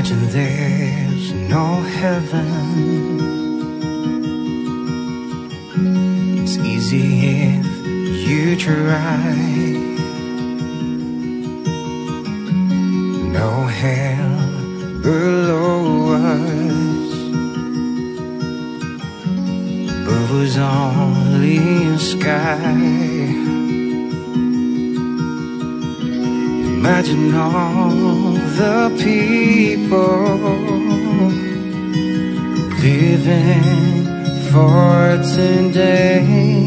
Imagine there's no heaven. It's easy if you try. No hell below us, but was only a sky. Imagine all the people living for today.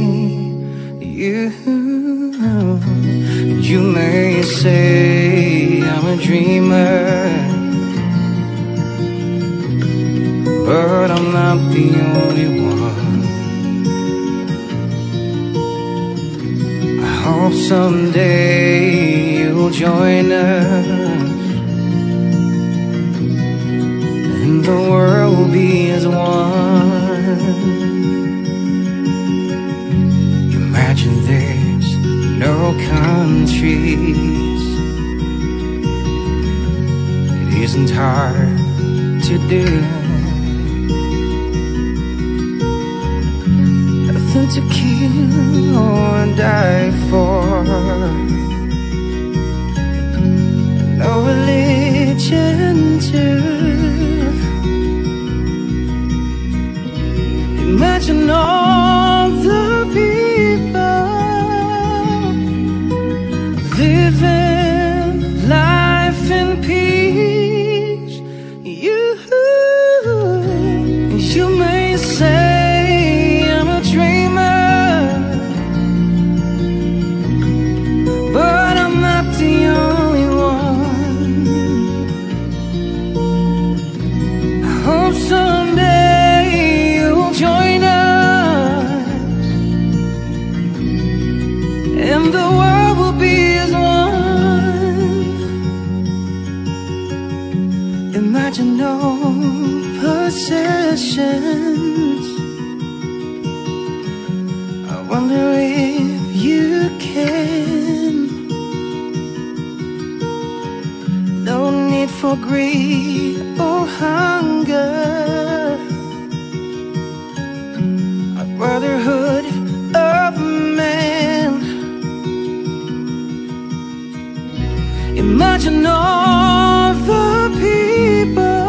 You may say I'm a dreamer, but I'm not the only one. I hope someday you'll join us, and the world will be as one. Imagine there's no countries. It isn't hard to do. Nothing to kill or die for. No religion too. Imagine all the people living life in peace. You may say I'm a dreamer, but I'm not the only one. I hope someday you'll join us, and the world will be as one. Imagine no possessions. I wonder if you can. No need for greed or hunger. A brotherhood of man. Imagine all the people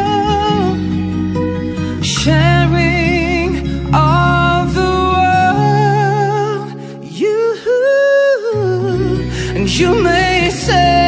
sharing all the world. And you may say